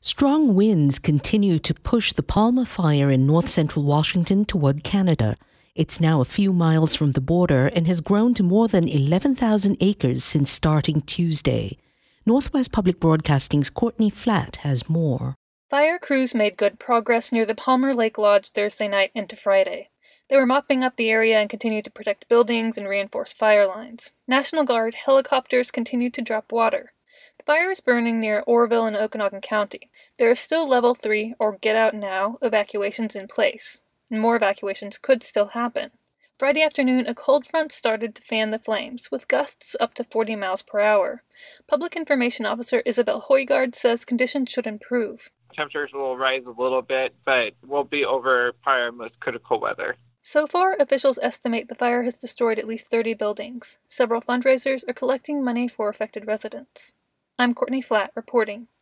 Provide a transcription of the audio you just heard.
Strong winds continue to push the Palmer Fire in north-central Washington toward Canada. It's now a few miles from the border and has grown to more than 11,000 acres since starting Tuesday. Northwest Public Broadcasting's Courtney Flatt has more. Fire crews made good progress near the Palmer Lake Lodge Thursday night into Friday. They were mopping up the area and continued to protect buildings and reinforce fire lines. National Guard helicopters continued to drop water. The fire is burning near Oroville in Okanagan County. There are still Level 3, or Get Out Now, evacuations in place, and more evacuations could still happen. Friday afternoon, a cold front started to fan the flames, with gusts up to 40 miles per hour. Public Information Officer Isabel Hoygaard says conditions should improve. Temperatures will rise a little bit, but we'll be over prior most critical weather. So far, officials estimate the fire has destroyed at least 30 buildings. Several fundraisers are collecting money for affected residents. I'm Courtney Flatt reporting.